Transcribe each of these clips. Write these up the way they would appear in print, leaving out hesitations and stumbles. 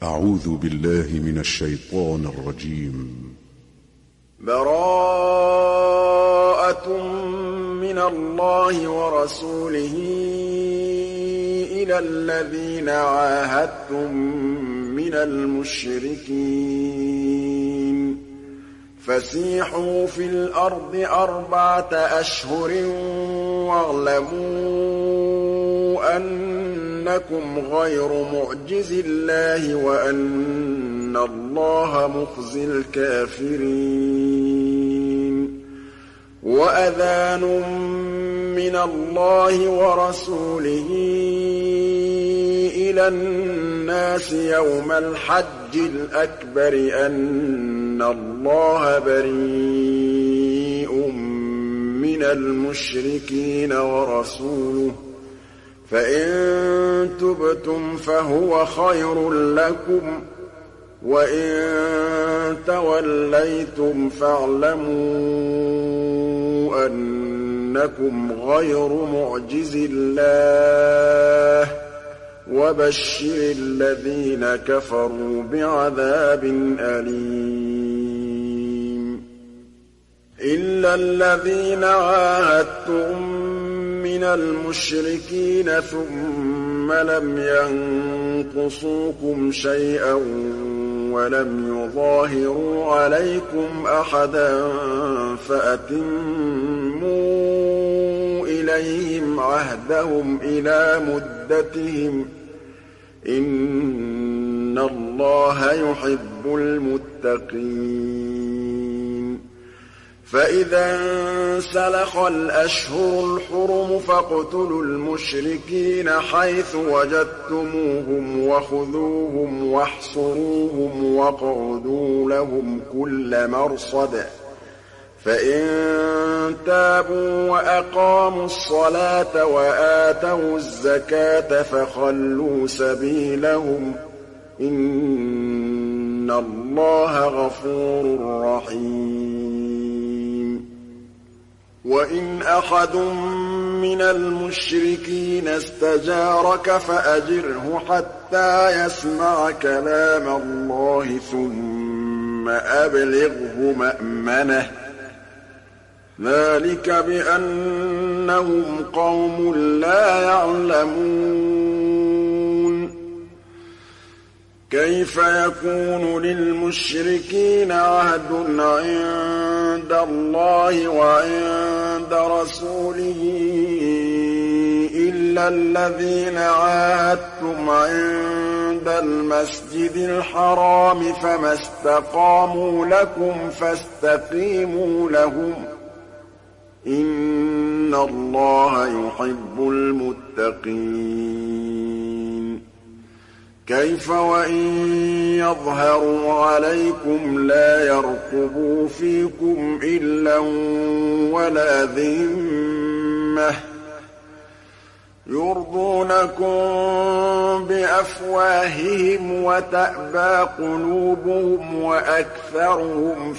أعوذ بالله من الشيطان الرجيم. براءة من الله ورسوله إلى الذين عاهدتم من المشركين فسيحوا في الأرض 4 أشهر واعلموا أنكم غير معجز الله وأن الله مخزي الكافرين. وأذان من الله ورسوله إلى الناس يوم الحج الأكبر أن الله بريء من المشركين ورسوله فإن تبتم فهو خير لكم وإن توليتم فاعلموا أنكم غير معجز الله وبشر الذين كفروا بعذاب أليم. إلا الذين عاهدتم من المشركين ثم لم ينقصوكم شيئا ولم يظاهروا عليكم أحدا فأتموا إليهم عهدهم إلى مدتهم إن الله يحب المتقين. فإذا انسلخ الأشهر الحرم فاقتلوا المشركين حيث وجدتموهم وخذوهم واحصروهم واقعدوا لهم كل مرصد فإن تابوا وأقاموا الصلاة وآتوا الزكاة فخلوا سبيلهم إن الله غفور رحيم. وإن أحد من المشركين استجارك فأجره حتى يسمع كلام الله ثم أبلغه مأمنه ذلك بأنهم قوم لا يعلمون. كيف يكون للمشركين عهد عند الله وعند رسوله إلا الذين عاهدتم عند المسجد الحرام فما استقاموا لكم فاستقيموا لهم إن الله يحب المتقين. كيف وإن يظهروا عليكم لا يرقبوا فيكم إلا ولا ذمة يرضونكم بأفواههم وتأبى قلوبهم وأكثرهم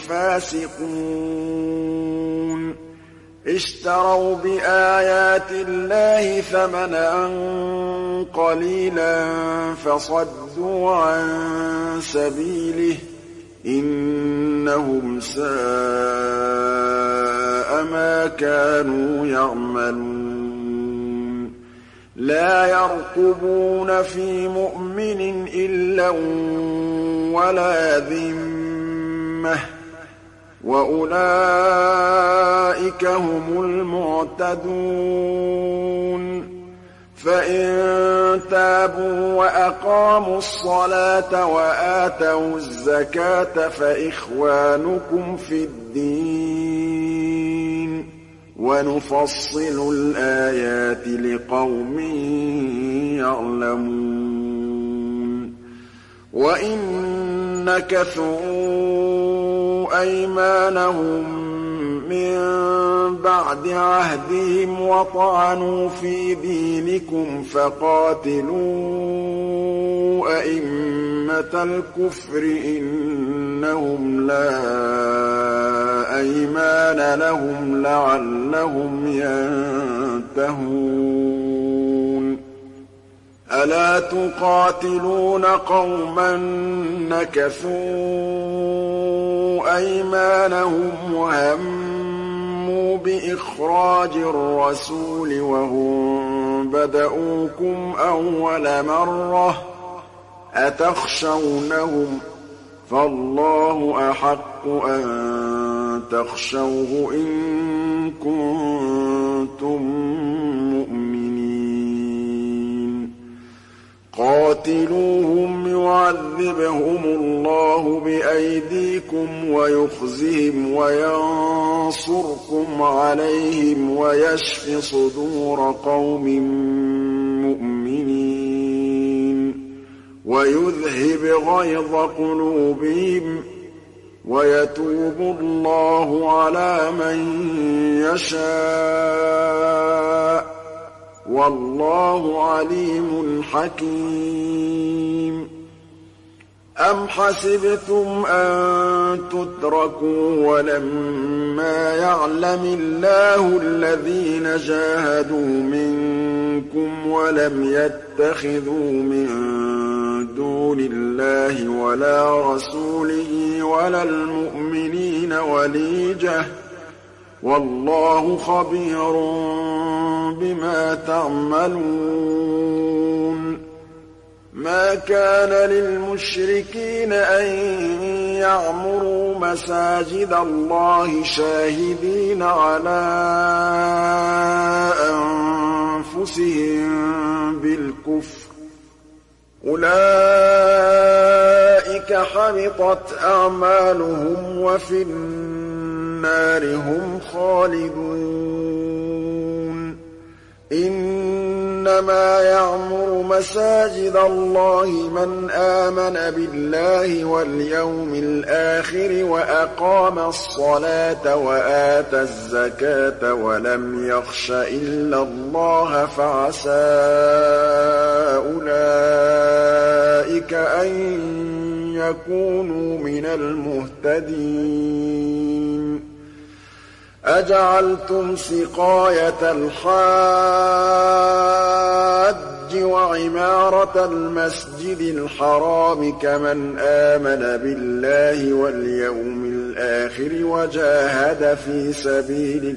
فاسقون. اشتروا بآيات الله ثمنا قليلا فصدوا عن سبيله إنهم ساء ما كانوا يعملون. لا يرقبون في مؤمن إلا ولا ذمة وأولئك هم المعتدون. فإن تابوا وأقاموا الصلاة وآتوا الزكاة فإخوانكم في الدين ونفصل الآيات لقوم يعلمون. وإن نكثوا أيمانهم من بعد عهدهم وطعنوا في دينكم فقاتلوا أئمة الكفر إنهم لا أيمان لهم لعلهم ينتهون. ألا تقاتلون قوما نكثوا أيمانهم وهموا بإخراج الرسول وهم بدؤوكم أول مرة أتخشونهم فالله أحق أن تخشوه إن كنتم مؤمنين قاتلوهم يعذبهم الله بأيديكم ويخزهم وينصركم عليهم ويشف صدور قوم مؤمنين ويذهب غيظ قلوبهم ويتوب الله على من يشاء والله عليم حكيم أم حسبتم أن تتركوا ولما يعلم الله الذين جاهدوا منكم ولم يتخذوا من دون الله ولا رسوله ولا المؤمنين وليجة والله خبير بما تعملون ما كان للمشركين أن يعمروا مساجد الله شاهدين على أنفسهم بالكفر أولئك حبطت أعمالهم وفي النار هم خالدون إنما يعمر مساجد الله من آمن بالله واليوم الآخر وأقام الصلاة وآتى الزكاة ولم يخش إلا الله فعسى أولئك أن يكونوا من المهتدين أجعلتم سقاية الحاج وعمارة المسجد الحرام كمن آمن بالله واليوم الآخر وجاهد في سبيل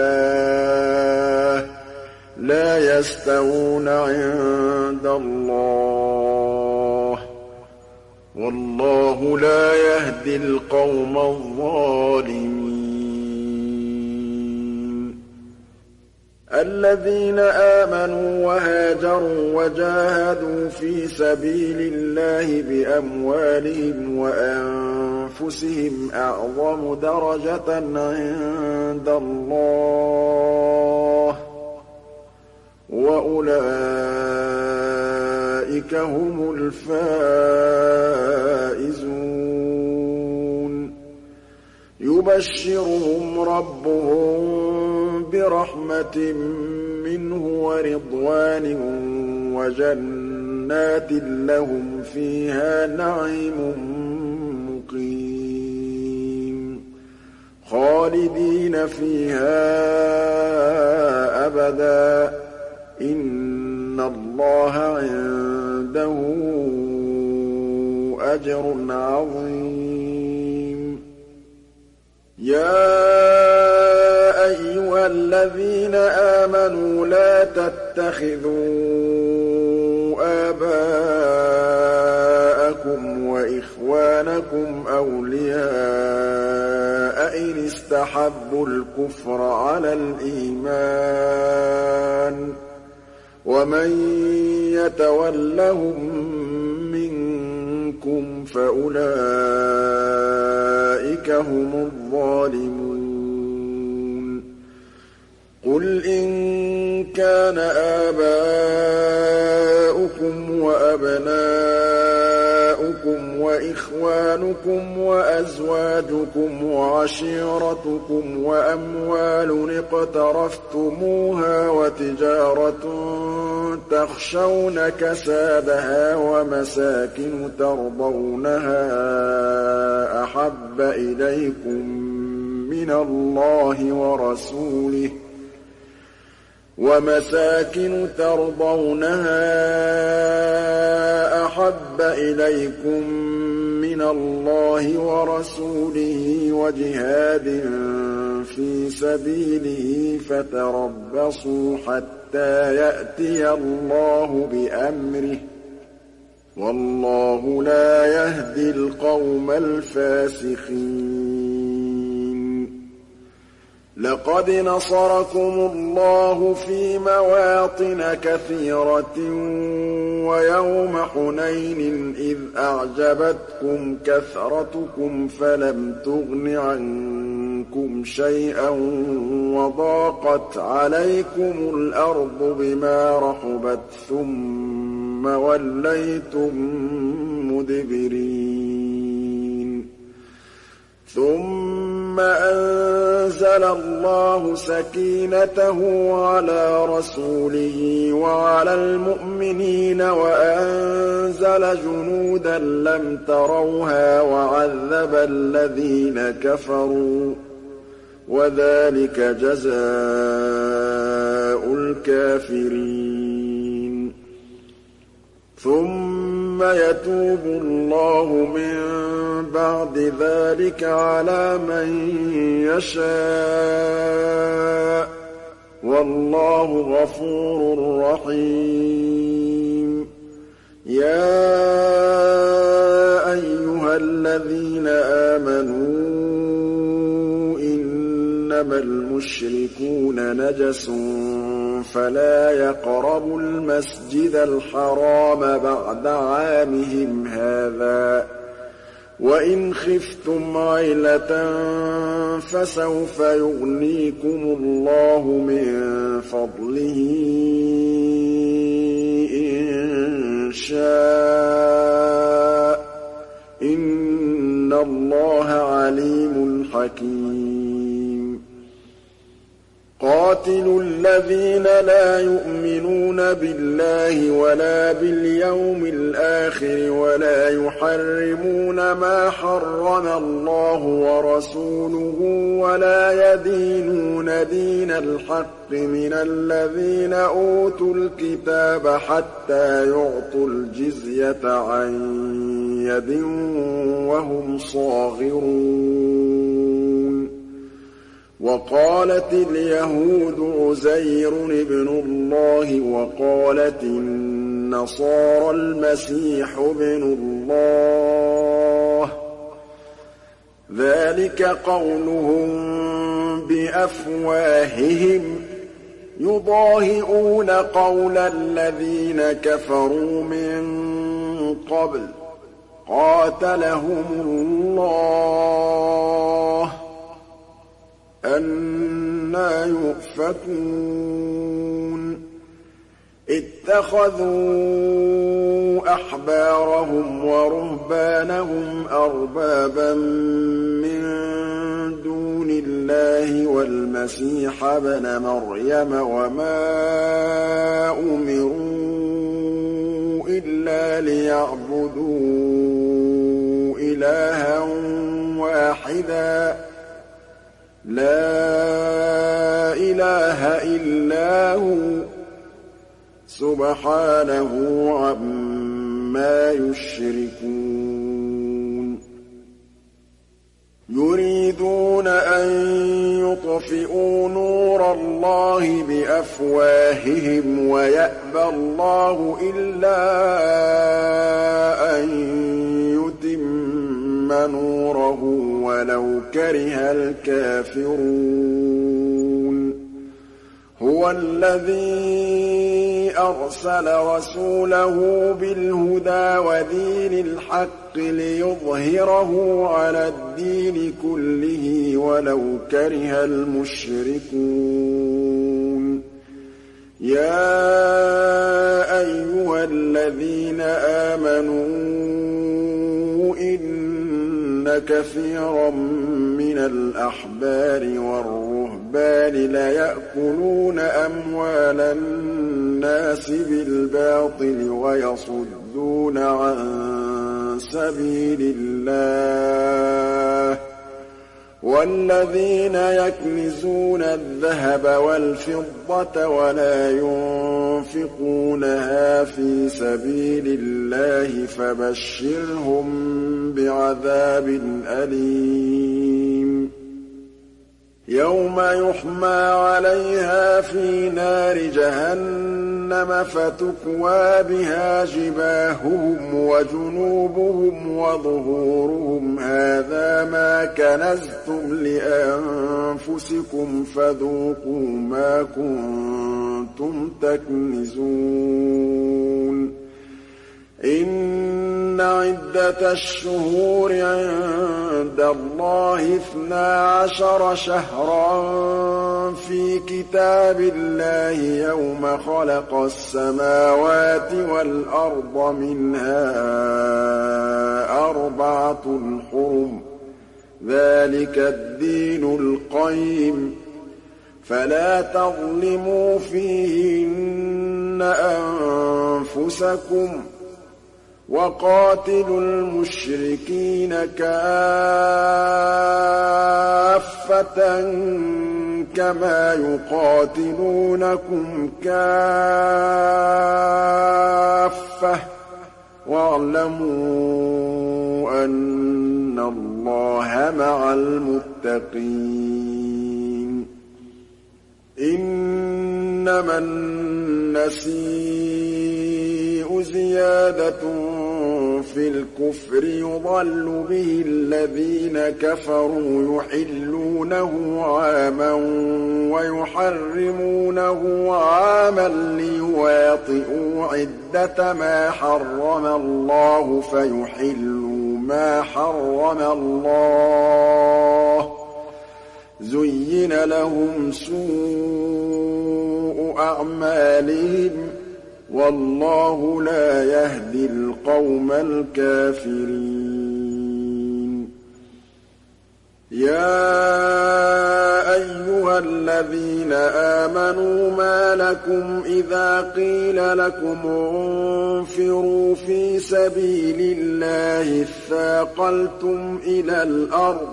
الله لا يستوون عند الله والله لا يهدي القوم الظالمين الذين آمنوا وهاجروا وجاهدوا في سبيل الله بأموالهم وأنفسهم أعظم درجة عند الله وأولئك هم الفائزون يبشرهم ربهم برحمة منه ورضوان وجنات لهم فيها نعيم مقيم خالدين فيها أبدا إن الله عنده أجر عظيم يا أيها الذين آمنوا لا تتخذوا آباءكم وإخوانكم أولياء إن استحبوا الكفر على الإيمان ومن يتولهم منكم فأولئك هم الظالمون قل إن كان آباؤكم وأبناؤكم وإخوانكم وأزواجكم وعشيرتكم وأموال اقترفتموها وتجارة تخشون كسادها ومساكن ترضونها أحب إليكم من الله ورسوله وَمَسَاكِنُ تَرْضَوْنَهَا أَحَبَّ إِلَيْكُم مِّنَ اللَّهِ وَرَسُولِهِ وَجِهَادٍ فِي سَبِيلِهِ فَتَرَبَّصُوا حَتَّىٰ يَأْتِيَ اللَّهُ بِأَمْرِهِ ۗ وَاللَّهُ لَا يَهْدِي الْقَوْمَ الْفَاسِقِينَ. لَقَدْ نَصَرَكُمُ اللَّهُ فِي مَوَاطِنَ كَثِيرَةٍ وَيَوْمَ حُنَيْنٍ إِذْ أَعْجَبَتْكُمْ كَثْرَتُكُمْ فَلَمْ تُغْنِ عَنكُمْ شَيْئًا وَضَاقَتْ عَلَيْكُمُ الْأَرْضُ بِمَا رَحُبَتْ ثُمَّ وَلَّيْتُم مُّدْبِرِينَ. ثُمَّ أَنزَلَ اللَّهُ سَكِينَتَهُ عَلَىٰ رَسُولِهِ وَعَلَى الْمُؤْمِنِينَ وَأَنزَلَ جُنُودًا لَّمْ تَرَوْهَا وَعَذَّبَ الَّذِينَ كَفَرُوا ۚ وَذَٰلِكَ جَزَاءُ الْكَافِرِينَ. ثُمَّ يَتُوبُ اللَّهُ مِن بَعْدِ ذَٰلِكَ عَلَىٰ مَن يَشَاءُ ۗ وَاللَّهُ غَفُورٌ رَّحِيمٌ. يَا أَيُّهَا الَّذِينَ آمَنُوا إِنَّمَا الْمُشْرِكُونَ نَجَسٌ فَلَا يَقْرَبُوا الْمَسْجِدَ الْحَرَامَ بَعْدَ عَامِهِمْ هَٰذَا ۚ وَإِنْ خِفْتُمْ عَيْلَةً فَسَوْفَ يُغْنِيكُمُ اللَّهُ مِن فَضْلِهِ إِن شَاءَ ۚ إِنَّ اللَّهَ عَلِيمٌ حَكِيمٌ. قَاتِلُوا الَّذِينَ لَا يُؤْمِنُونَ بِاللَّهِ وَلَا بِالْيَوْمِ الْآخِرِ وَلَا يُحَرِّمُونَ مَا حَرَّمَ اللَّهُ وَرَسُولُهُ وَلَا يَدِينُونَ دِينَ الْحَقِّ مِنَ الَّذِينَ أُوتُوا الْكِتَابَ حَتَّىٰ يُعْطُوا الْجِزْيَةَ عَن يَدٍ وَهُمْ صَاغِرُونَ. وَقَالَتِ الْيَهُودُ عُزَيْرٌ ابْنُ اللَّهِ وَقَالَتِ النَّصَارَى الْمَسِيحُ ابْنُ اللَّهِ ۖ ذَٰلِكَ قَوْلُهُم بِأَفْوَاهِهِمْ ۖ يُضَاهِئُونَ قَوْلَ الَّذِينَ كَفَرُوا مِن قَبْلُ ۚ قَاتَلَهُمُ اللَّهُ ۖ أَنَّىٰ يُؤْفَكُونَ. اتَّخَذُوا أَحْبَارَهُمْ وَرُهْبَانَهُمْ أَرْبَابًا مِّن دُونِ اللَّهِ وَالْمَسِيحَ ابْنَ مَرْيَمَ وَمَا أُمِرُوا إِلَّا لِيَعْبُدُوا إِلَٰهًا وَاحِدًا لَا إِلَٰهَ إِلَّا هُوَ سُبْحَانَهُ عَمَّا يُشْرِكُونَ. يُرِيدُونَ أَن يُطْفِئُوا نُورَ اللَّهِ بِأَفْوَاهِهِمْ وَيَأْبَى اللَّهُ إِلَّا أَن يُتِمَّ نُورَهُ وَلَوْ كَرِهَ الْكَافِرُونَ. هُوَ الَّذِي أَرْسَلَ رَسُولَهُ بِالْهُدَىٰ وَدِينِ الْحَقِّ لِيُظْهِرَهُ عَلَى الدِّينِ كُلِّهِ وَلَوْ كَرِهَ الْمُشْرِكُونَ. يَا أَيُّهَا الَّذِينَ آمَنُوا إِنَّ كَثِيرًا مِّنَ الْأَحْبَارِ وَالرُّهْبَانِ لَيَأْكُلُونَ أَمْوَالَ النَّاسِ بِالْبَاطِلِ وَيَصُدُّونَ عَن سَبِيلِ اللَّهِ ۗ وَالَّذِينَ يَكْنِزُونَ الذَّهَبَ وَالْفِضَّةَ وَلَا يُنفِقُونَهَا فِي سَبِيلِ اللَّهِ فَبَشِّرْهُم بِعَذَابٍ أَلِيمٍ يَوْمَ يُحْمَىٰ عَلَيْهَا فِي نَارِ جَهَنَّمَ فَتُكْوَىٰ بِهَا جِبَاهُهُمْ وَجُنُوبُهُمْ وَظُهُورُهُمْ هَٰذَا مَا كَنَزْتُمْ لِأَنفُسِكُمْ فَذُوقُوا مَا كُنتُمْ تَكْنِزُونَ إِنَّ عِدَّةَ الشُّهُورِ عِندَ اللَّهِ 12 شَهْرًا في كتاب الله يوم خلق السماوات والأرض منها 4 حرم ذلك الدين القيم فلا تظلموا فيهن أنفسكم وقاتلوا المشركين كافة كما يقاتلونكم كافة واعلموا أن الله مع المتقين إنما النسيء زيادة في الكفر يضل به الذين كفروا يحلونه عاما ويحرمونه عاما ليواطئوا عدة ما حرم الله فيحلوا ما حرم الله زين لهم سوء أعمالهم والله لا يهدي القوم الكافرين يا أيها الذين آمنوا ما لكم إذا قيل لكم انفروا في سبيل الله اثاقلتم إلى الأرض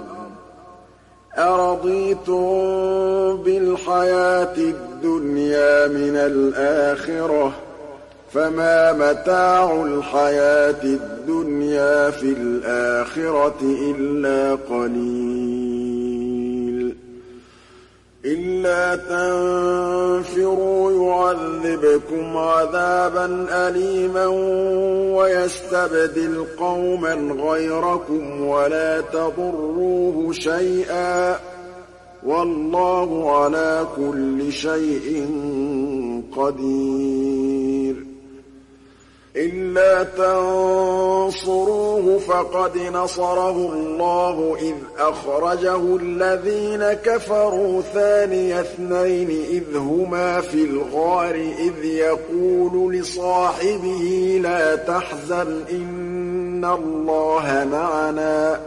أرضيتم بالحياة الدنيا من الآخرة فما متاع الحياة الدنيا في الآخرة إلا قليل إلا تنفروا يعذبكم عذابا أليما ويستبدل قوما غيركم ولا تضروه شيئا والله على كل شيء قدير إلا تنصروه فقد نصره الله إذ أخرجه الذين كفروا ثاني اثنين إذ هما في الغار إذ يقول لصاحبه لا تحزن إن الله معنا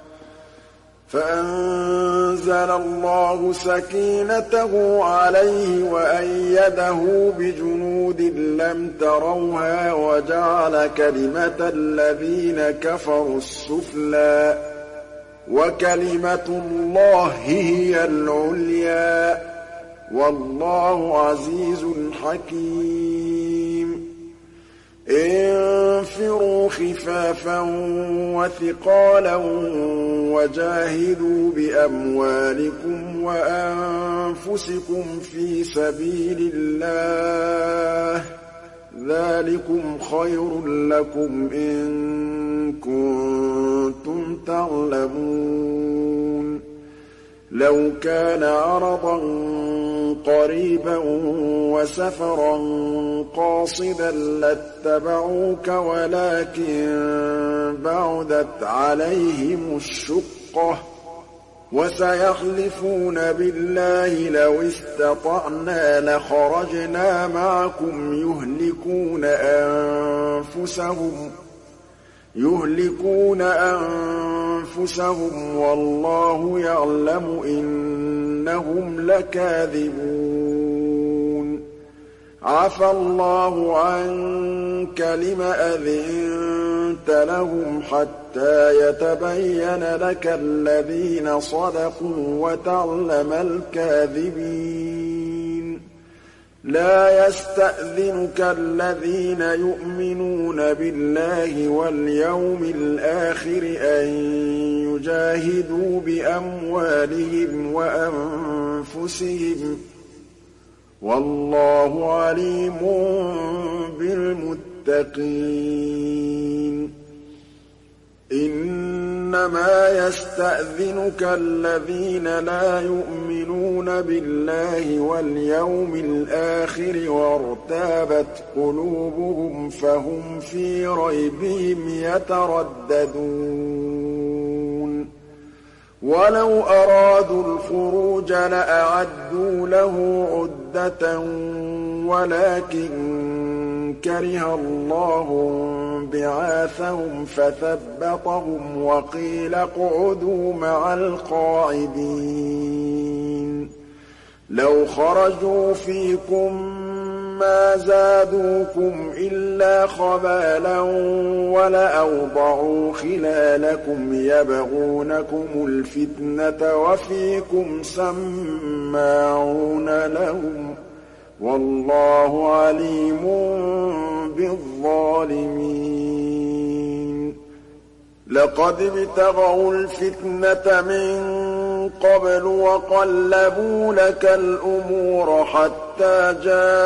فأنزل الله سكينته عليه وأيده بجنود لم تروها وجعل كلمة الذين كفروا السفلى وكلمة الله هي العليا والله عزيز حكيم انفروا خفافا وثقالا وجاهدوا بأموالكم وأنفسكم في سبيل الله ذلكم خير لكم إن كنتم تعلمون لو كان عرضا قريبا وسفرا قاصدا لاتبعوك ولكن بعدت عليهم الشقة وسيحلفون بالله لو استطعنا لخرجنا معكم يهلكون أنفسهم والله يعلم إنهم لكاذبون عفى الله عنك لم أذنت لهم حتى يتبين لك الذين صدقوا وتعلم الكاذبين لا يستأذنك الذين يؤمنون بالله واليوم الآخر أن يجاهدوا بأموالهم وأنفسهم والله عليم بالمتقين إنما يستأذنك الذين لا يؤمنون بالله واليوم الآخر وارتابت قلوبهم فهم في ريبهم يترددون ولو أرادوا الخروج لأعدوا له عدة ولكن كره الله بعاثهم فثبطهم وقيل اقعدوا مع القاعدين لو خرجوا فيكم ما زادوكم إلا خبالا ولأوضعوا خلالكم يبغونكم الفتنة وفيكم سماعون لهم والله عليم بالظالمين لقد ابتغوا الفتنة من قبل وقلبوا لك الأمور حتى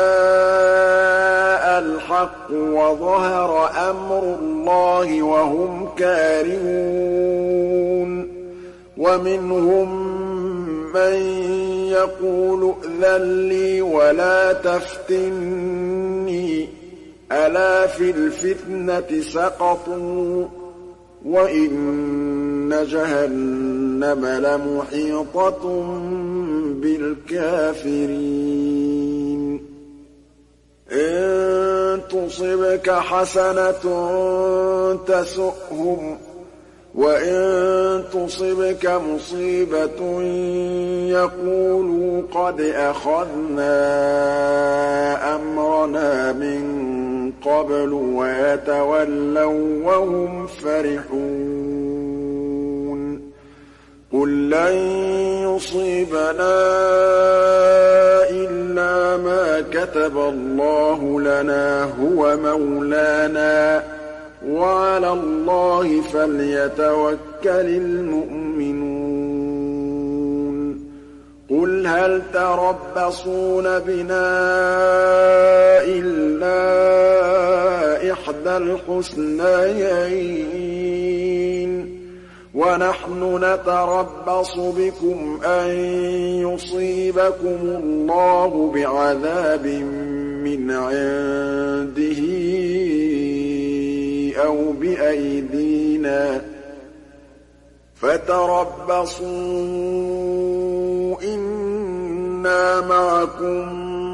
جاء الحق وظهر أمر الله وهم كارهون ومنهم من يقول ائذن لي ولا تفتني ألا في الفتنة سقطوا وإن جهنم لمحيطة بالكافرين إن تصبك حسنة تسؤهم وإن تصبك مصيبة يقولوا قد أخذنا أمرنا من قبل ويتولوا وهم فرحون قل لن يصيبنا إلا ما كتب الله لنا هو مولانا وعلى الله فليتوكل المؤمنون قل هل تربصون بنا إلا إحدى الحسنيين ونحن نتربص بكم أن يصيبكم الله بعذاب من عنده أو بأيدينا فتربصوا إنا معكم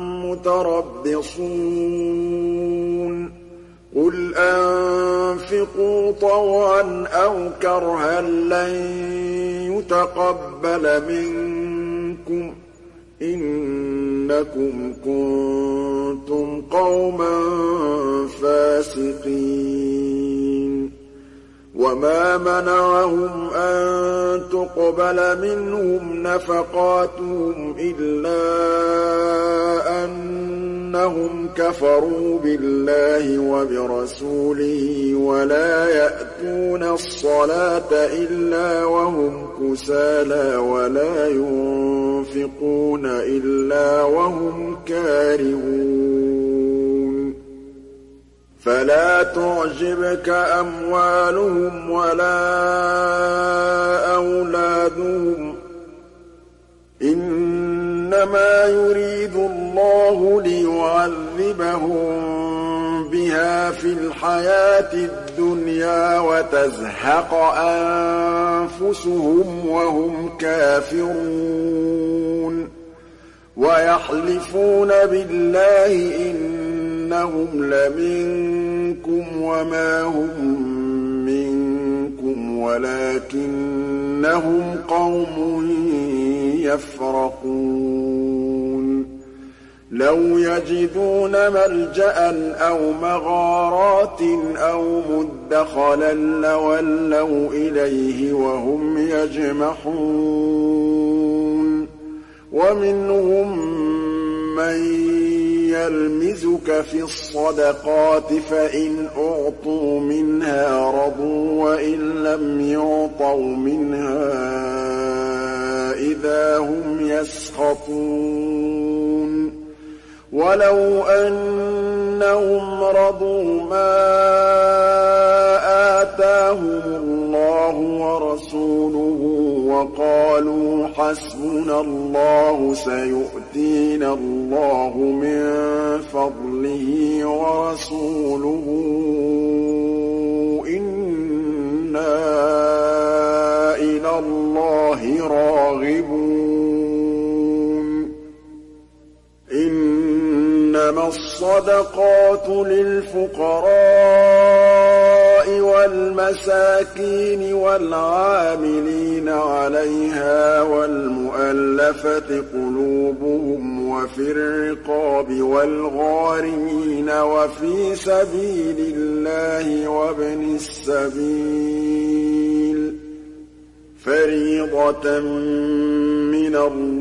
متربصون قل أنفقوا طوعا أو كرها لن يتقبل منكم إنكم كنتم قوما فاسقين وما منعهم أن تقبل منهم نفقاتهم إلا أنهم كفروا بالله وبرسوله ولا يأتون الصلاة إلا وهم كسالى ولا ينفقون إلا وهم كارهون فلا تعجبك أموالهم ولا أولادهم إنما يريد الله ليعذبهم بها في الحياة الدنيا وتزهق أنفسهم وهم كافرون ويحلفون بالله إنهم لمنكم وما هم منكم ولكنهم قوم يفرقون لَوْ يَجِدُونَ مَلْجَأً أَوْ مَغَارَاتٍ أَوْ مُدَّخَلًا لَّوَلَّوْا إِلَيْهِ وَهُمْ يَجْمَحُونَ وَمِنْهُم مَّن يَلْمِزُكَ فِي الصَّدَقَاتِ فَإِنْ أُعْطُوا مِنْهَا رَضُوا وَإِن لَّمْ يُعْطَوْا مِنْهَا إِذَا هُمْ يَسْخَطُونَ وَلَوْ أَنَّهُمْ رَضُوا مَا آتَاهُمُ اللَّهُ وَرَسُولُهُ وَقَالُوا حَسْبُنَا اللَّهُ سَيُؤْتِينَا اللَّهُ مِن فَضْلِهِ وَرَسُولُهُ إِنَّا إِلَى اللَّهِ رَاغِبُونَ إِنَّمَا الصَّدَقَاتُ لِلْفُقَرَاءِ وَالْمَسَاكِينِ وَالْعَامِلِينَ عَلَيْهَا وَالْمُؤَلَّفَةِ قُلُوبُهُمْ وَفِي الرِّقَابِ وَالْغَارِمِينَ وَفِي سَبِيلِ اللَّهِ وَابْنِ السَّبِيلِ فَرِيضَةً مِّنَ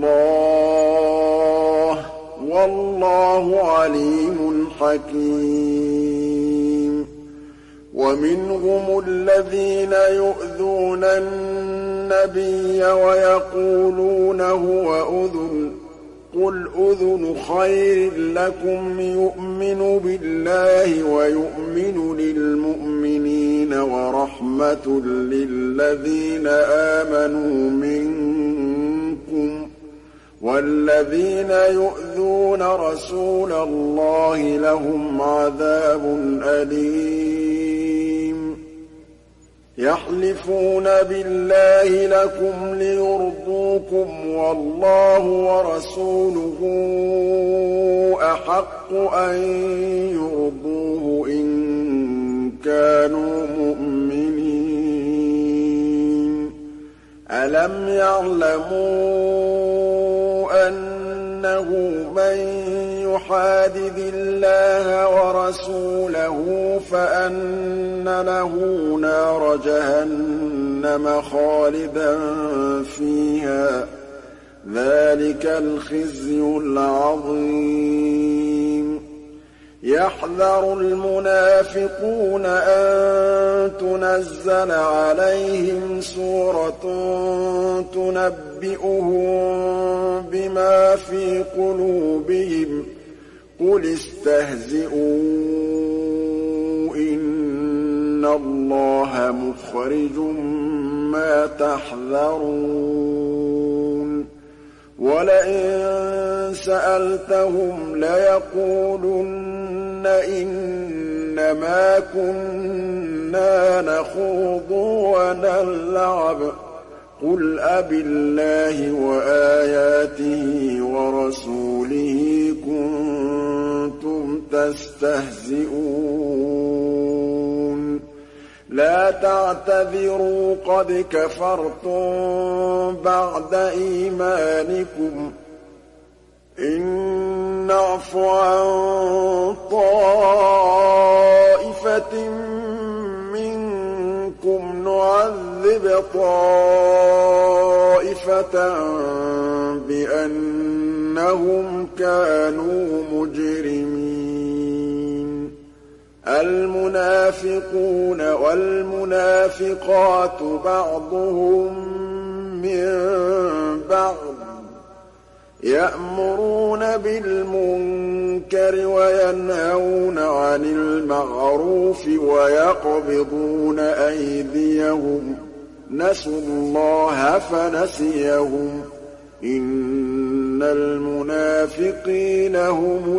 اللَّهِ ۗ وَاللَّهُ عَلِيمٌ حَكِيمٌ وَمِنْهُمُ الَّذِينَ يُؤْذُونَ النَّبِيَّ وَيَقُولُونَ هُوَ أُذُنٌ ۚ قُلْ أُذُنُ خَيْرٍ لَّكُمْ يُؤْمِنُ بِاللَّهِ وَيُؤْمِنُ لِلْمُؤْمِنِينَ وَرَحْمَةٌ لِّلَّذِينَ آمَنُوا مِنكُمْ ۚ وَالَّذِينَ يُؤْذُونَ رَسُولَ اللَّهِ لَهُمْ عَذَابٌ أَلِيمٌ يَحْلِفُونَ بِاللَّهِ لَكُمْ لِيُرْضُوكُمْ وَاللَّهُ وَرَسُولُهُ أَحَقُّ أَن يُرْضُوهُ إِن كَانُوا مُؤْمِنِينَ أَلَمْ يَعْلَمُوا أَنَّهُ مَن يُحَادِدِ اللَّهَ وَرَسُولَهُ فَأَنَّ لَهُ نَارَ جَهَنَّمَ خَالِدًا فِيهَا ۚ ذَٰلِكَ الْخِزْيُ الْعَظِيمُ يَحْذَرُ الْمُنَافِقُونَ أَن تُنَزَّلَ عَلَيْهِمْ سُورَةٌ تُنَبِّئُهُم بِمَا فِي قُلُوبِهِمْ ۚ قُلِ اسْتَهْزِئُوا إِنَّ اللَّهَ مُخْرِجٌ مَّا تَحْذَرُونَ وَلَئِن سَأَلْتَهُمْ لَيَقُولُنَّ إِنَّمَا كُنَّا نَخُوضُ وَنَلْعَبُ ۚ قُلْ أَبِاللَّهِ وَآيَاتِهِ وَرَسُولِهِ كُنتُمْ تَسْتَهْزِئُونَ لَا تَعْتَذِرُوا قَدْ كَفَرْتُم بَعْدَ إِيمَانِكُمْ ۚ إِن نَّعْفُ عَن طَائِفَةٍ مِّنكُمْ نُعَذِّبْ طَائِفَةً بِأَنَّهُمْ كَانُوا مُجْرِمِينَ الْمُنَافِقُونَ وَالْمُنَافِقَاتُ بَعْضُهُم مِّن بَعْضٍ يَأْمُرُونَ بِالْمُنكَرِ وَيَنْهَوْنَ عَنِ الْمَعْرُوفِ وَيَقْبِضُونَ أَيْدِيَهُمْ ۚ نَسُوا اللَّهَ فَنَسِيَهُمْ ۗ إِنَّ الْمُنَافِقِينَ هُمُ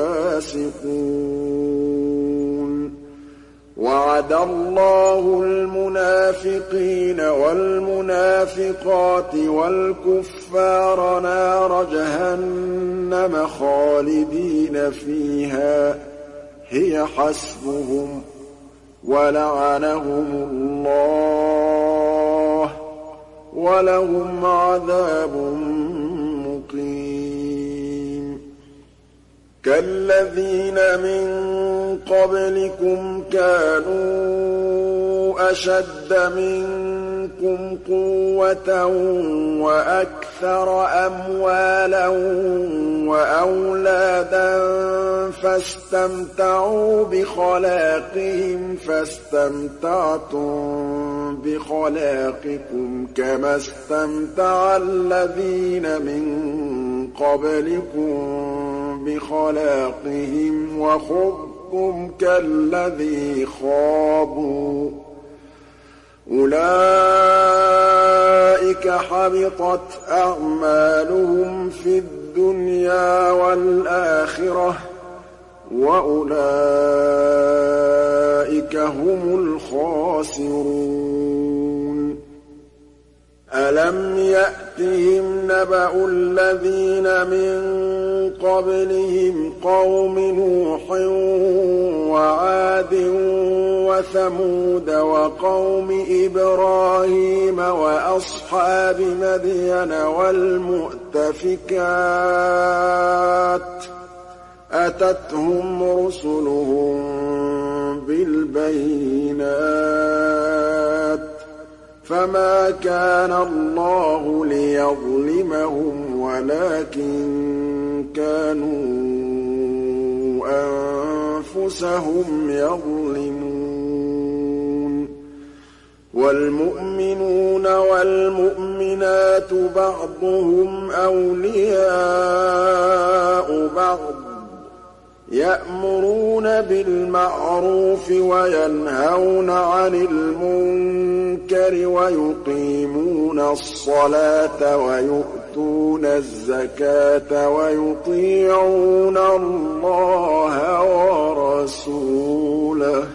الْفَاسِقُونَ وَعَدَ اللَّهُ الْمُنَافِقِينَ وَالْمُنَافِقَاتِ وَالْكُفَّارَ نَارَ جَهَنَّمَ خَالِدِينَ فِيهَا ۚ هِيَ حَسْبُهُمْ ۚ وَلَعَنَهُمُ اللَّهُ ۖ وَلَهُمْ عَذَابٌ مُّقِيمٌ كالذين من قبلكم كانوا أشد منكم قوة وأكثر أموالا وأولادا فاستمتعوا بخلاقهم فاستمتعتم بخلاقكم كما استمتع الذين من قبلكم بخلاقهم وخضتم كالذي خاضوا أولئك حبطت أعمالهم في الدنيا والآخرة وأولئك هم الخاسرون ألم يأتهم نبأ الذين من قبلهم قوم نوح وعاد وثمود وقوم إبراهيم وأصحاب مدين والمؤتفكات أتتهم رسلهم بالبينات فما كان الله ليظلمهم ولكن كانوا أنفسهم يظلمون والمؤمنون والمؤمنات بعضهم أولياء بعض يأمرون بالمعروف وينهون عن المنكر ويقيمون الصلاة ويؤتون الزكاة ويطيعون الله ورسوله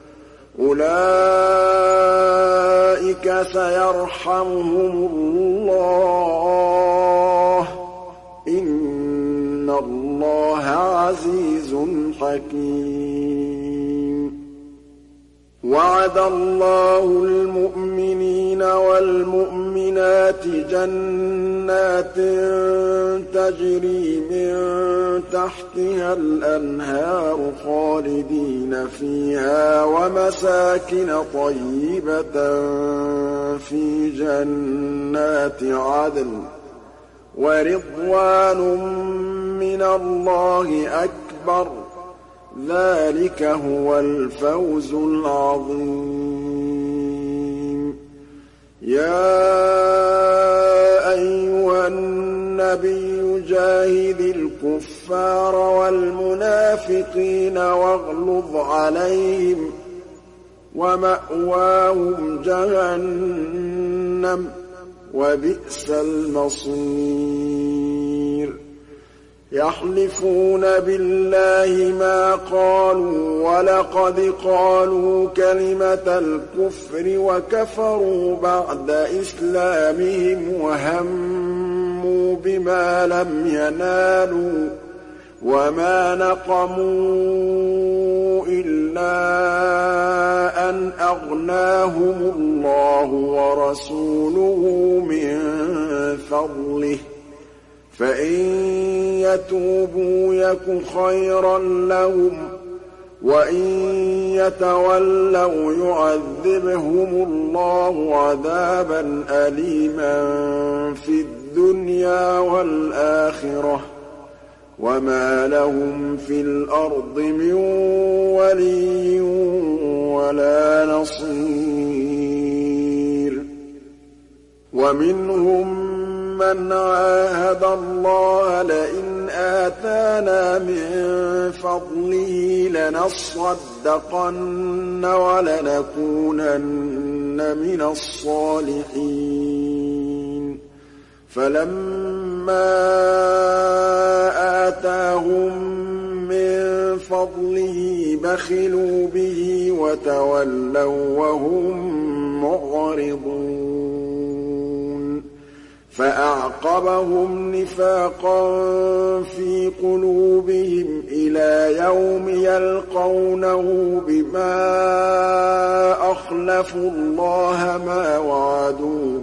أولئك سيرحمهم الله إن الله عزيز حكيم وعد الله المؤمنين والمؤمنات جنات تجري من تحتها الأنهار خالدين فيها ومساكن طيبة في جنات عدن ورضوان من الله أكبر ذلك هو الفوز العظيم يا أيها النبي جاهد الكفار والمنافقين واغلظ عليهم ومأواهم جهنم وبئس المصير يحلفون بالله ما قالوا ولقد قالوا كلمة الكفر وكفروا بعد إسلامهم وهموا بما لم ينالوا وما نقموا إلا أن أغناهم الله ورسوله من فضله فإن يتوبوا يك خيرا لهم وإن يتولوا يعذبهم الله عذابا أليما في الدنيا والآخرة وما لهم في الأرض من ولي ولا نصير ومنهم من عاهد الله لئن آتانا من فضله لنصدقن ولنكونن من الصالحين فلما آتاهم من فضله بخلوا به وتولوا وهم معرضون فأعقبهم نفاقا في قلوبهم إلى يوم يلقونه بما أخلفوا الله ما وعدوه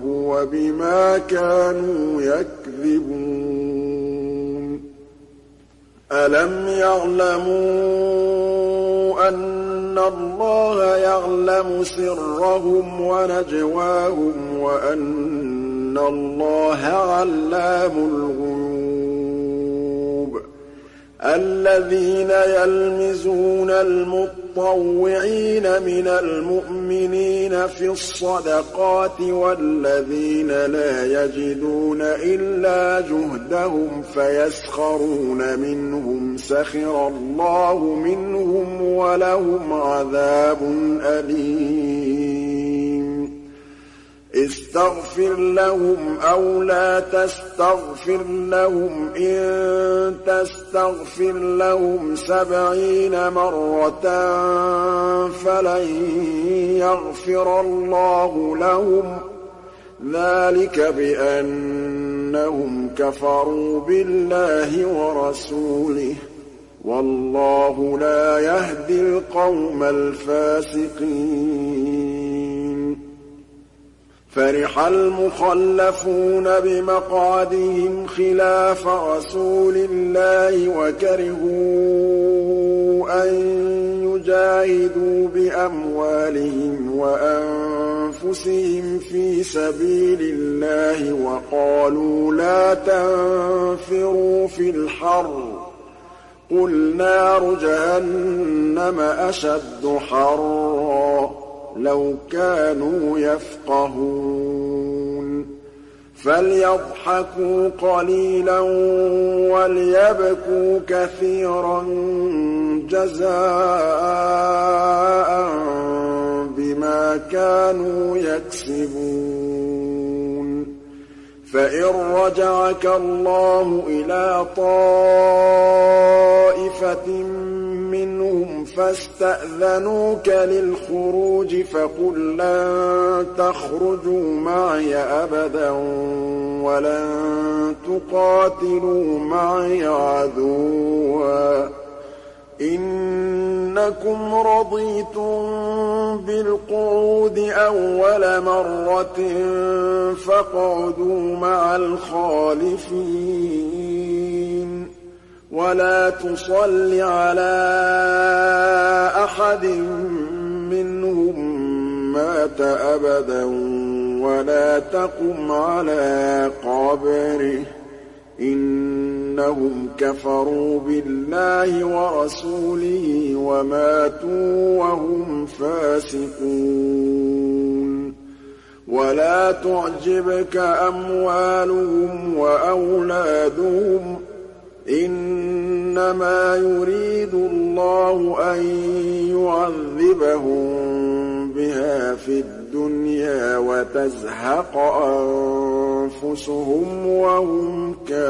وبما كانوا يكذبون أَلَمْ يَعْلَمُوا أَنَّ اللَّهَ يَعْلَمُ سِرَّهُمْ وَنَجْوَاهُمْ وَأَنَّ اللَّهَ عَلَّامُ الْغُيُوبِ الَّذِينَ يَلْمِزُونَ الْمُطَّوِّعِينَ مِنَ الْمُؤْمِنِينَ فِي الصَّدَقَاتِ وَالَّذِينَ لَا يَجِدُونَ إِلَّا جُهْدَهُمْ فَيَسْخَرُونَ مِنْهُمْ سَخِرَ اللَّهُ مِنْهُمْ وَلَهُمْ عَذَابٌ أَلِيمٌ اسْتَغْفِرْ لَهُمْ أَوْ لَا تَسْتَغْفِرْ لَهُمْ إِن تَسْتَغْفِرْ لَهُمْ 70 مَرَّةً فَلَن يَغْفِرَ اللَّهُ لَهُمْ ۚ ذَٰلِكَ بِأَنَّهُمْ كَفَرُوا بِاللَّهِ وَرَسُولِهِ ۗ وَاللَّهُ لَا يَهْدِي الْقَوْمَ الْفَاسِقِينَ فَرِحَ الْمُخَلَّفُونَ بِمَقْعَدِهِمْ خِلَافَ رَسُولِ اللَّهِ وَكَرِهُوا أَن يُجَاهِدُوا بِأَمْوَالِهِمْ وَأَنفُسِهِمْ فِي سَبِيلِ اللَّهِ وَقَالُوا لَا تَنفِرُوا فِي الْحَرِّ ۗ قُلْ نَارُ جَهَنَّمَ أَشَدُّ حَرًّا ۚ لَوْ كَانُوا يَفْقَهُونَ فَلْيَضْحَكُوا قَلِيلًا وَلْيَبْكُوا كَثِيرًا جَزَاءً بِمَا كَانُوا يَكْسِبُونَ فَإِن رَّجَعَكَ اللَّهُ إِلَىٰ طَائِفَةٍ مِّنْهُمْ فَاسْتَأْذَنُوكَ لِلْخُرُوجِ فَقُل لَّن تَخْرُجُوا مَعِيَ أَبَدًا وَلَن تُقَاتِلُوا مَعِيَ عَدُوًّا ۖ إِنَّكُمْ رَضِيتُم بِالْقُعُودِ أَوَّلَ مَرَّةٍ فَاقْعُدُوا مَعَ الْخَالِفِينَ وَلَا تُصَلِّ عَلَىٰ أَحَدٍ مِّنْهُم مَّاتَ أَبَدًا وَلَا تَقُمْ عَلَىٰ قَبْرِهِ ۖ إِنَّهُمْ كَفَرُوا بِاللَّهِ وَرَسُولِهِ وَمَاتُوا وَهُمْ فَاسِقُونَ وَلَا تُعْجِبْكَ أَمْوَالُهُمْ وَأَوْلَادُهُمْ ۚ إِنَّمَا يُرِيدُ اللَّهُ أَن يُعَذِّبَهُم بِهَا فِي الدُّنْيَا وَتَزْهَقَ أَنفُسُهُمْ وَهُمْ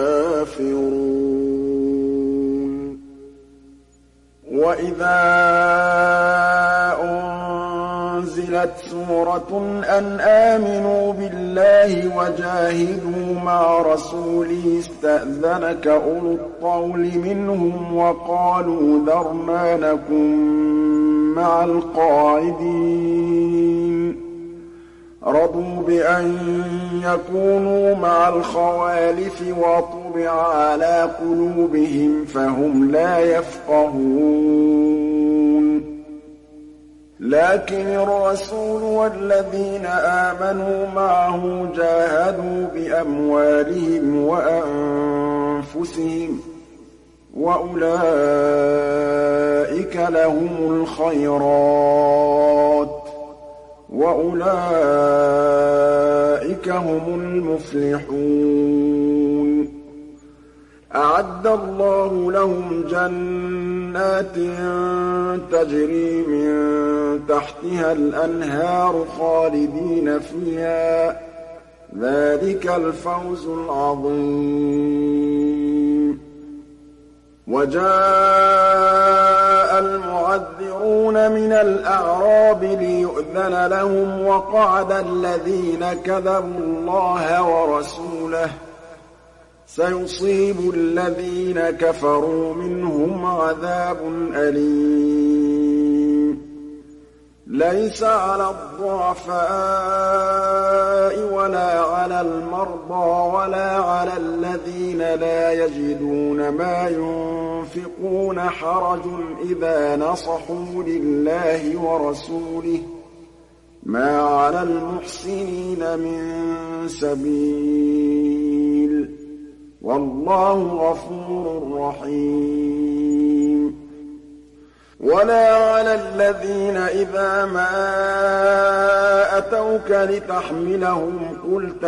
كَافِرُونَ وَإِذَا أُنزِلَتْ سُورَةٌ أَنْ آمِنُوا بِاللَّهِ وَجَاهِدُوا مَعَ رَسُولِهِ اسْتَأْذَنَكَ أُولُو الطَّوْلِ مِنْهُمْ وَقَالُوا ذَرْنَا نَكُن مَّعَ الْقَاعِدِينَ رَضُوا بِأَن يَكُونُوا مَعَ الْخَوَالِفِ وَطُبِعَ عَلَىٰ قُلُوبِهِمْ فَهُمْ لَا يَفْقَهُونَ لَٰكِنِ الرَّسُولُ وَالَّذِينَ آمَنُوا مَعَهُ جَاهَدُوا بِأَمْوَالِهِمْ وَأَنفُسِهِمْ ۚ وَأُولَٰئِكَ لَهُمُ الْخَيْرَاتُ ۖ وَأُولَٰئِكَ هُمُ الْمُفْلِحُونَ أَعَدَّ اللَّهُ لَهُمْ جَنَّاتٍ تَجْرِي مِن تَحْتِهَا الْأَنْهَارُ خَالِدِينَ فِيهَا ۚ ذَٰلِكَ الْفَوْزُ الْعَظِيمُ وَجَاءَ الْمُعَذِّرُونَ مِنَ الْأَعْرَابِ لِيُؤْذَنَ لَهُمْ وَقَعَدَ الَّذِينَ كَذَبُوا اللَّهَ وَرَسُولَهُ ۚ سَيُصِيبُ الَّذِينَ كَفَرُوا مِنْهُمْ عَذَابٌ أَلِيمٌ لَيْسَ عَلَى الضُّعَفَاءِ وَلَا عَلَى الْمَرْضَىٰ وَلَا عَلَى الَّذِينَ لَا يَجِدُونَ مَا يُنفِقُونَ المنفقون حرج إذا نصحوا لله ورسوله ما على المحسنين من سبيل والله غفور رحيم ولا على الذين إذا ما أتوك لتحملهم قلت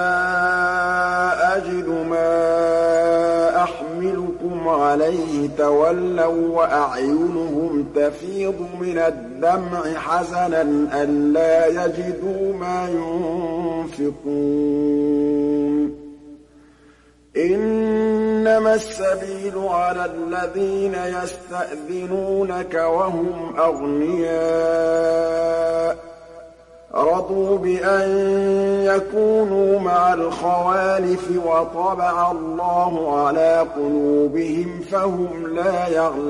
لا أجد ما أحملكم عليه تولوا وأعينهم تفيض من الدمع حزنا ألا يجدوا ما ينفقون إنما السبيل على الذين يستأذنونك وهم أغنياء رضوا بأن يكونوا مع الخوالف وطبع الله على قلوبهم فهم لا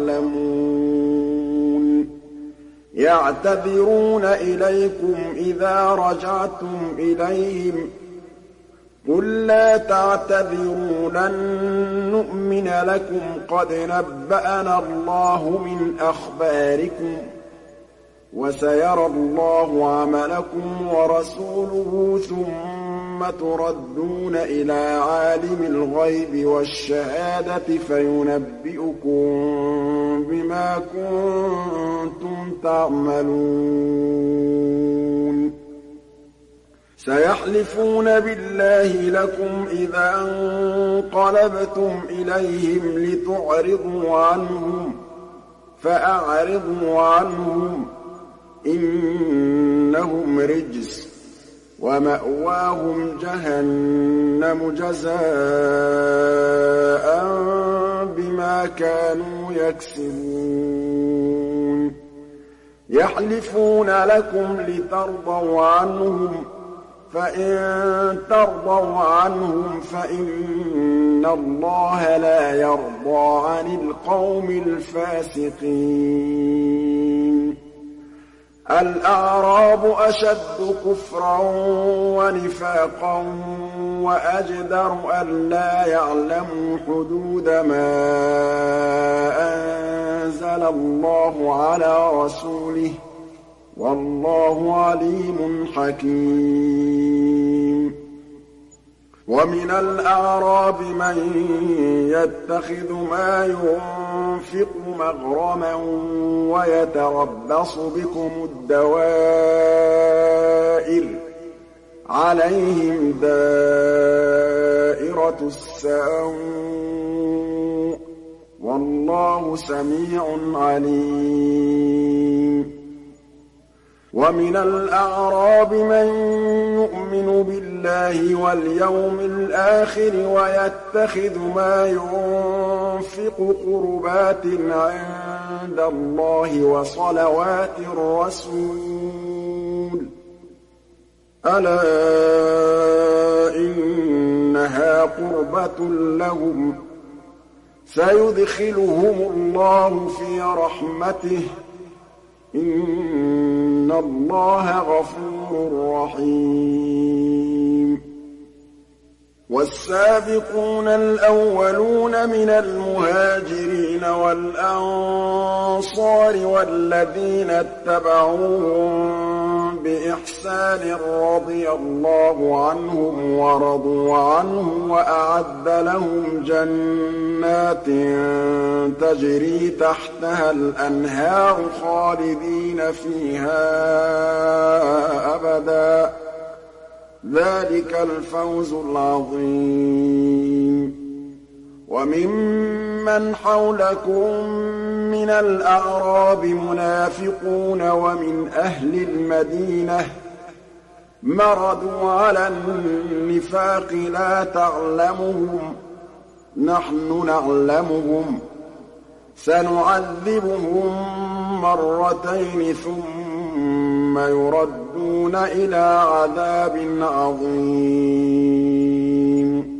يعلمون يعتذرون إليكم إذا رجعتم إليهم قل لا تعتذروا لن نؤمن لكم قد نبأنا الله من أخباركم وسيرى الله عملكم ورسوله ثم تردون إلى عالم الغيب والشهادة فينبئكم بما كنتم تعملون سيحلفون بالله لكم إذا انقلبتم إليهم لتعرضوا عنهم فأعرضوا عنهم إنهم رجس ومأواهم جهنم جزاء بما كانوا يكسبون يحلفون لكم لترضوا عنهم فإن ترضوا عنهم فإن الله لا يرضى عن القوم الفاسقين الأعراب أشد كفرا ونفاقا وأجدر ألا يعلموا حدود ما أنزل الله على رسوله والله عليم حكيم ومن الأعراب من يتخذ ما ينفق مغرما ويتربص بكم الدوائر عليهم دائرة السوء والله سميع عليم ومن الأعراب من يؤمن بالله واليوم الآخر ويتخذ ما ينفق قربات عند الله وصلوات الرسول ألا إنها قربة لهم سيدخلهم الله في رحمته إن الله غفور رحيم والسابقون الأولون من المهاجرين والأنصار والذين اتبعوهم بإحسان رضي الله عنهم ورضوا عنه وأعد لهم جنات تجري تحتها الأنهار خالدين فيها أبدا ذلك الفوز العظيم وممن حولكم من الأعراب منافقون ومن أهل المدينة مردوا على النفاق لا تعلمهم نحن نعلمهم سنعذبهم مرتين ثم يردون إلى عذاب عظيم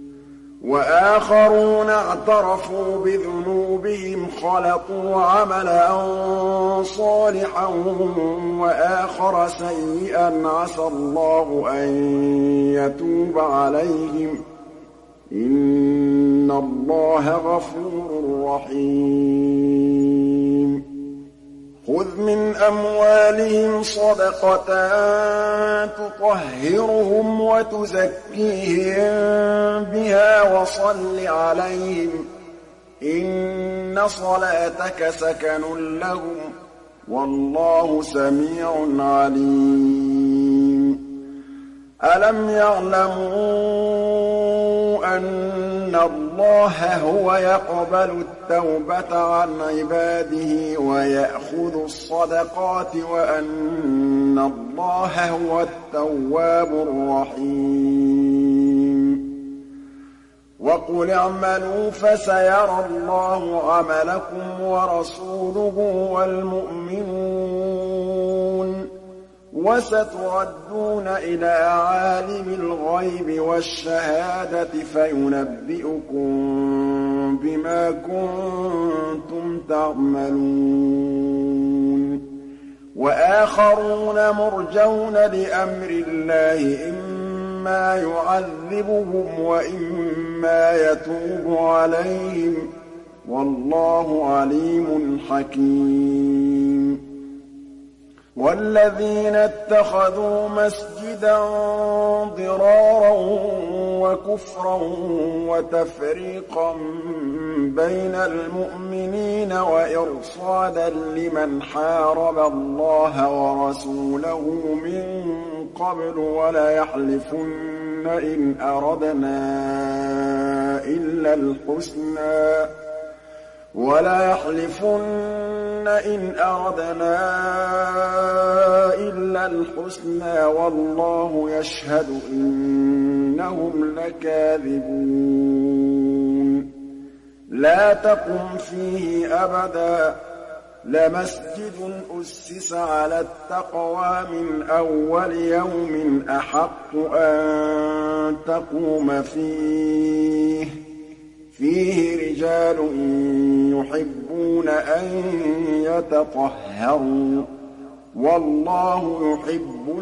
وآخرون اعترفوا بذنوبهم خلطوا عملا صالحا وآخر سيئا عسى الله أن يتوب عليهم إِنَّ اللَّهَ غَفُورٌ رَّحِيمٌ خُذْ مِنْ أَمْوَالِهِمْ صَدَقَةً تُطَهِّرُهُمْ وَتُزَكِّيهِم بِهَا وَصَلِّ عَلَيْهِمْ ۖ إِنَّ صَلَاتَكَ سَكَنٌ لَّهُمْ ۗ وَاللَّهُ سَمِيعٌ عَلِيمٌ أَلَمْ يَعْلَمُوا أَنَّ اللَّهَ هُوَ يَقْبَلُ التَّوْبَةَ عَنْ عِبَادِهِ وَيَأْخُذُ الصَّدَقَاتِ وَأَنَّ اللَّهَ هُوَ التَّوَّابُ الرَّحِيمُ وَقُلِ اعْمَلُوا فَسَيَرَى اللَّهُ عَمَلَكُمْ وَرَسُولُهُ وَالْمُؤْمِنُونَ وَسَتُرَدُّونَ إِلَىٰ عَالِمِ الْغَيْبِ وَالشَّهَادَةِ فَيُنَبِّئُكُم بِمَا كُنتُمْ تَعْمَلُونَ وَآخَرُونَ مُرْجَوْنَ لِأَمْرِ اللَّهِ إِمَّا يُعَذِّبُهُمْ وَإِمَّا يَتُوبُ عَلَيْهِمْ ۗ وَاللَّهُ عَلِيمٌ حَكِيمٌ وَالَّذِينَ اتَّخَذُوا مَسْجِدًا ضِرَارًا وَكُفْرًا وَتَفْرِيقًا بَيْنَ الْمُؤْمِنِينَ وَإِرْصَادًا لِّمَنْ حَارَبَ اللَّهَ وَرَسُولَهُ مِن قَبْلُ وَلَيَحْلِفُنَّ إِنْ أَرَدْنَا إِلَّا الْحُسْنَىٰ وَاللَّهُ يَشْهَدُ إِنَّهُمْ لَكَاذِبُونَ لَا تَقُمْ فِيهِ أَبَدًا ۚ لَمَسْجِدٌ أُسِّسَ عَلَى التَّقْوَىٰ مِنْ أَوَّلِ يَوْمٍ أَحَقُّ أَن تَقُومَ فِيهِ ۚ فِيهِ رِجَالٌ يُحِبُّونَ أَن يَتَطَهَّرُوا ۚ وَاللَّهُ يُحِبُّ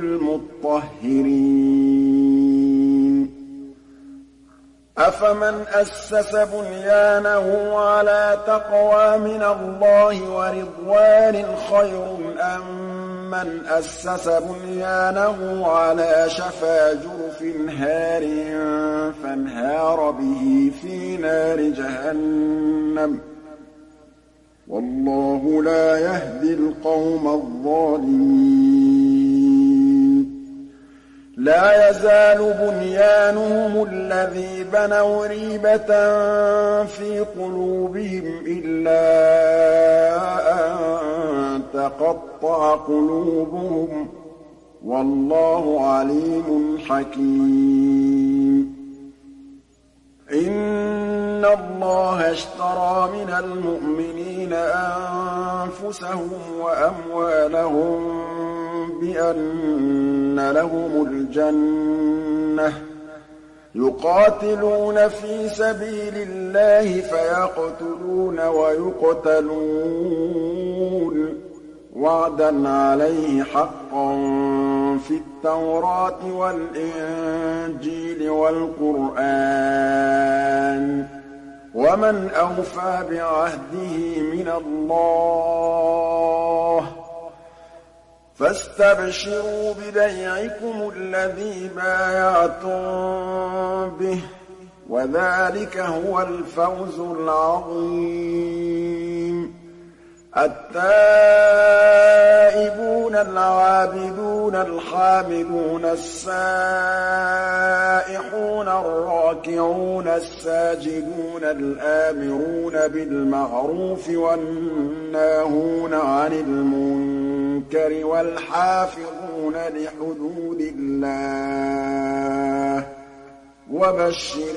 الْمُطَّهِّرِينَ أَفَمَنْ أَسَّسَ بُنْيَانَهُ عَلَىٰ تَقْوَىٰ مِنَ اللَّهِ وَرِضْوَانٍ خَيْرٌ أَم مَّنْ أَسَّسَ بُنْيَانَهُ عَلَىٰ شَفَا جُرُفٍ هَارٍ فَانْهَارَ بِهِ فِي نَارِ جَهَنَّمَ ۗ وَاللَّهُ لَا يَهْدِي الْقَوْمَ الظَّالِمِينَ لَا يَزَالُ بُنْيَانُهُمُ الَّذِي بَنَوْا رِيبَةً فِي قُلُوبِهِمْ إِلَّا أَن تَقَطَّعَ قُلُوبُهُمْ ۗ وَاللَّهُ عَلِيمٌ حَكِيمٌ إِنَّ اللَّهَ اشْتَرَىٰ مِنَ الْمُؤْمِنِينَ أَنفُسَهُمْ وَأَمْوَالَهُم بِأَنَّ لَهُمُ الْجَنَّةَ ۚ يُقَاتِلُونَ فِي سَبِيلِ اللَّهِ فَيَقْتُلُونَ وَيُقْتَلُونَ ۖ وَعْدًا عَلَيْهِ حَقًّا فِي التَّوْرَاةِ وَالْإِنجِيلِ وَالْقُرْآنِ ۚ وَمَنْ أَوْفَىٰ بِعَهْدِهِ مِنَ اللَّهِ ۚ فَاسْتَبْشِرُوا بِبَيْعِكُمُ الَّذِي بايَعْتُم بِهِ ۚ وَذَٰلِكَ هُوَ الْفَوْزُ الْعَظِيمُ التائبون العابدون الحامدون السائحون الراكعون الساجدون الآمرون بالمعروف والناهون عن المنكر والحافظون لحدود الله وبشر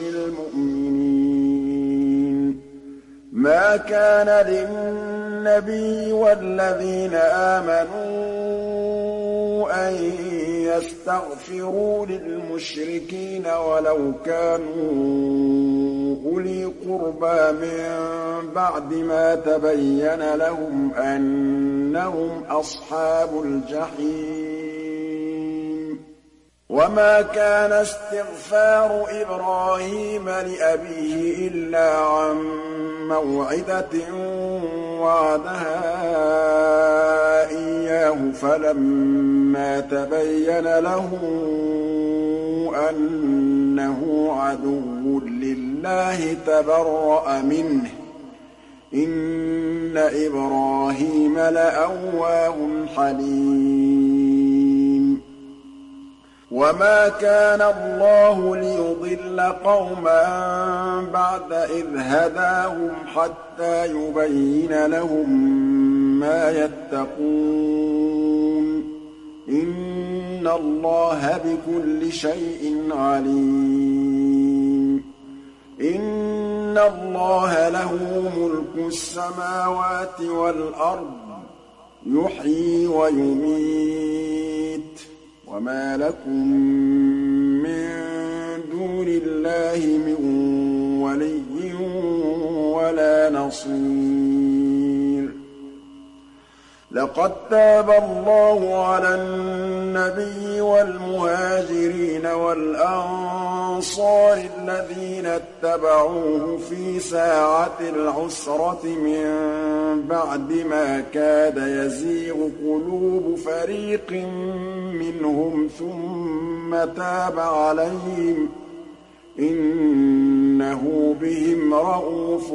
المؤمنين ما كان للنبي والذين آمنوا أن يستغفروا للمشركين ولو كانوا أولي قربى من بعد ما تبين لهم أنهم أصحاب الجحيم وَمَا كَانَ استغفار إبراهيم لأبيه إلا عن موعدة وعدها إياه فلما تبين له أنه عدو لله تبرأ منه إن إبراهيم لأواه حليم وَمَا كَانَ اللَّهُ لِيُضِلَّ قَوْمًا بَعْدَ إِذْ هَدَاهُمْ حَتَّىٰ يُبَيِّنَ لَهُم مَّا يَتَّقُونَ إِنَّ اللَّهَ بِكُلِّ شَيْءٍ عَلِيمٌ إِنَّ اللَّهَ لَهُ مُلْكُ السَّمَاوَاتِ وَالْأَرْضِ يُحْيِي وَيُمِيتُ وَمَا لَكُم مِّن دُونِ اللَّهِ مِن وَلِيٍّ وَلَا نَصِيرٍ لَقَد تَّابَ اللَّهُ عَلَى النَّبِيِّ وَالْمُهَاجِرِينَ وَالْأَنصَارِ الَّذِينَ اتَّبَعُوهُ فِي سَاعَةِ الْعُسْرَةِ مِن بَعْدِ مَا كَادَ يَزِيغُ قُلُوبُ فَرِيقٍ مِّنْهُمْ ثُمَّ تَابَ عَلَيْهِمْ ۚ إِنَّهُ بِهِمْ رَءُوفٌ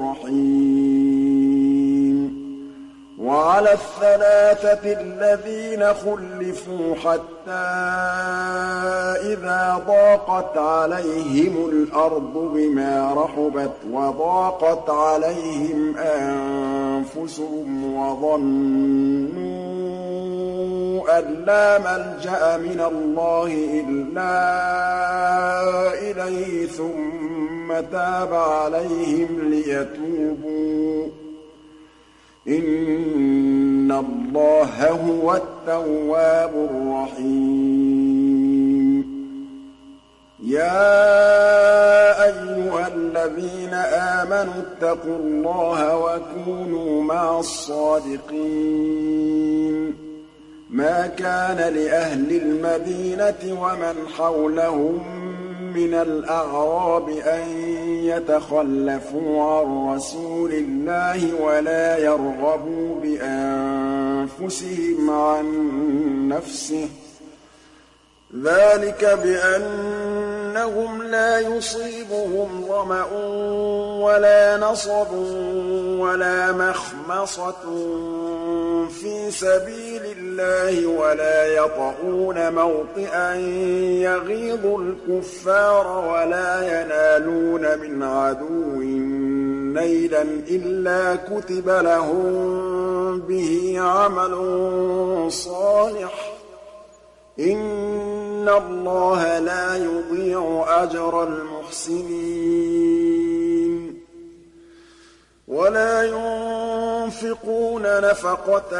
رَّحِيمٌ وَعَلَى الثَّلَاثَةِ الَّذِينَ خُلِّفُوا حَتَّىٰ إِذَا ضَاقَتْ عَلَيْهِمُ الْأَرْضُ بِمَا رَحُبَتْ وَضَاقَتْ عَلَيْهِمْ أَنفُسُهُمْ وَظَنُّوا أَن لَّا مَلْجَأَ مِنَ اللَّهِ إِلَّا إِلَيْهِ ثُمَّ تَابَ عَلَيْهِمْ لِيَتُوبُوا ۚ إِنَّ اللَّهَ هُوَ التَّوَّابُ الرَّحِيمُ يَا أَيُّهَا الَّذِينَ آمَنُوا اتَّقُوا اللَّهَ وَكُونُوا مَعَ الصَّادِقِينَ مَا كَانَ لِأَهْلِ الْمَدِينَةِ وَمَنْ حَوْلَهُم مِّنَ الْأَعْرَابِ أَن يَتَخَلَّفُوا عَن رَّسُولِ اللَّهِ وَلَا يَرْغَبُوا بِأَنفُسِهِمْ عَن نَّفْسِهِ ۚ ذَٰلِكَ بِأَنَّهُمْ لَا يُصِيبُهُمْ ظَمَأٌ وَلَا نَصَبٌ وَلَا مَخْمَصَةٌ فِي سَبِيلِ اللَّهِ وَلَا يَطَئُونَ مَوْطِئًا يَغِيظُ الْكُفَّارَ وَلَا يَنَالُونَ مِنْ عَدُوٍّ نَيْلًا إِلَّا كُتِبَ لَهُم بِهِ عَمَلٌ صَالِحٌ ۚ إِنَّ اللَّهَ لَا يُضِيعُ أَجْرَ الْمُحْسِنِينَ وَلَا يُنفِقُونَ نَفَقَةً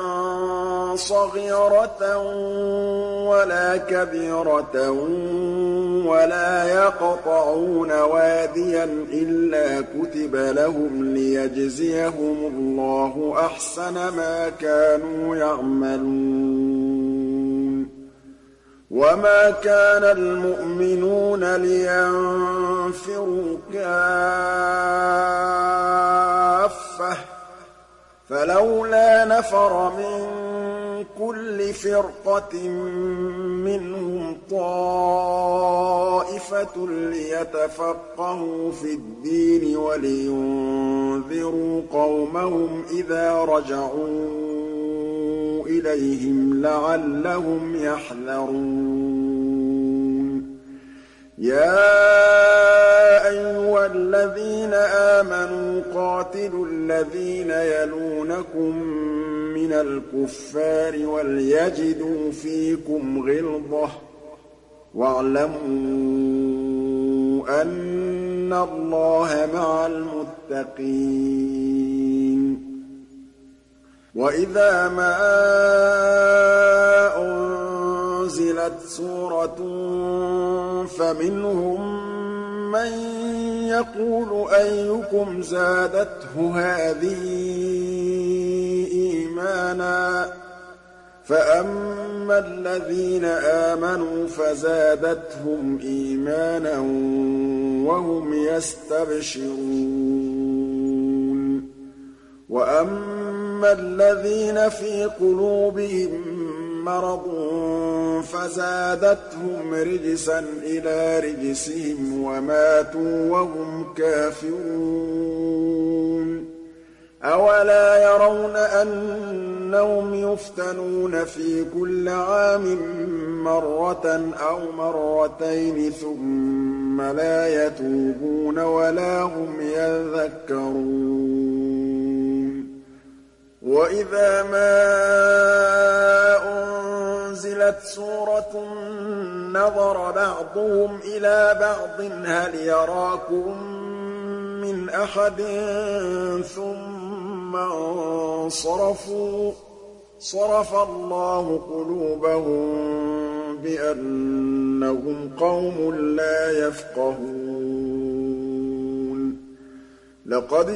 صَغِيرَةً وَلَا كَبِيرَةً وَلَا يَقْطَعُونَ وَادِيًا إِلَّا كُتِبَ لَهُمْ لِيَجْزِيَهُمُ اللَّهُ أَحْسَنَ مَا كَانُوا يَعْمَلُونَ وَمَا كَانَ الْمُؤْمِنُونَ لِيَنفِرُوا كَافَّةً ۚ فَلَوْلَا نَفَرَ مِن كُلِّ فِرْقَةٍ مِّنْهُمْ طَائِفَةٌ لِّيَتَفَقَّهُوا فِي الدِّينِ وَلِيُنذِرُوا قَوْمَهُمْ إِذَا رَجَعُوا إِلَيْهِمْ لَعَلَّهُمْ يَحْذَرُونَ يَا أَيُّهَا الَّذِينَ آمَنُوا قَاتِلُوا الَّذِينَ يَلُونَكُم مِّنَ الْكُفَّارِ وَلْيَجِدُوا فِيكُمْ غِلْظَةً ۚ وَاعْلَمُوا أَنَّ اللَّهَ مَعَ الْمُتَّقِينَ وَإِذَا مَا أُنزِلَتْ سُورَةٌ فَمِنْهُم مَّن يَقُولُ أَيُّكُمْ زَادَتْهُ هَٰذِهِ إِيمَانًا ۚ فَأَمَّا الَّذِينَ آمَنُوا فَزَادَتْهُمْ إِيمَانًا وَهُمْ يَسْتَبْشِرُونَ وَأَمَّا الَّذِينَ فِي قُلُوبِهِم مَّرَضٌ فَزَادَتْهُمْ رِجْسًا إِلَىٰ رِجْسِهِمْ وَمَاتُوا وَهُمْ كَافِرُونَ أَوَلَا يَرَوْنَ أَنَّهُمْ يُفْتَنُونَ في كل عام مرة أو مرتين ثم لا يتوبون ولا هم يذكرون وإذا ما أنزلت سورة نظر بعضهم إلى بعض هل يراكم من أحد ثم انصرفوا صرف الله قلوبهم بأنهم قوم لا يفقهون لقد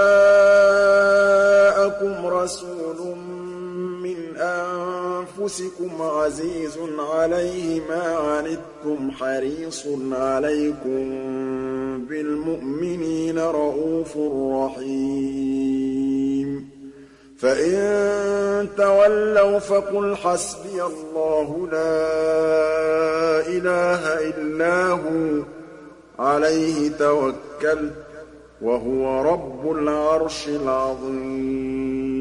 جاءكم رسول من أنفسكم عزيز عليه ما عنتم حريص عليكم بالمؤمنين رءوف رحيم فإن تولوا فقل حسبي الله لا إله إلا هو عليه توكلت وهو رب العرش العظيم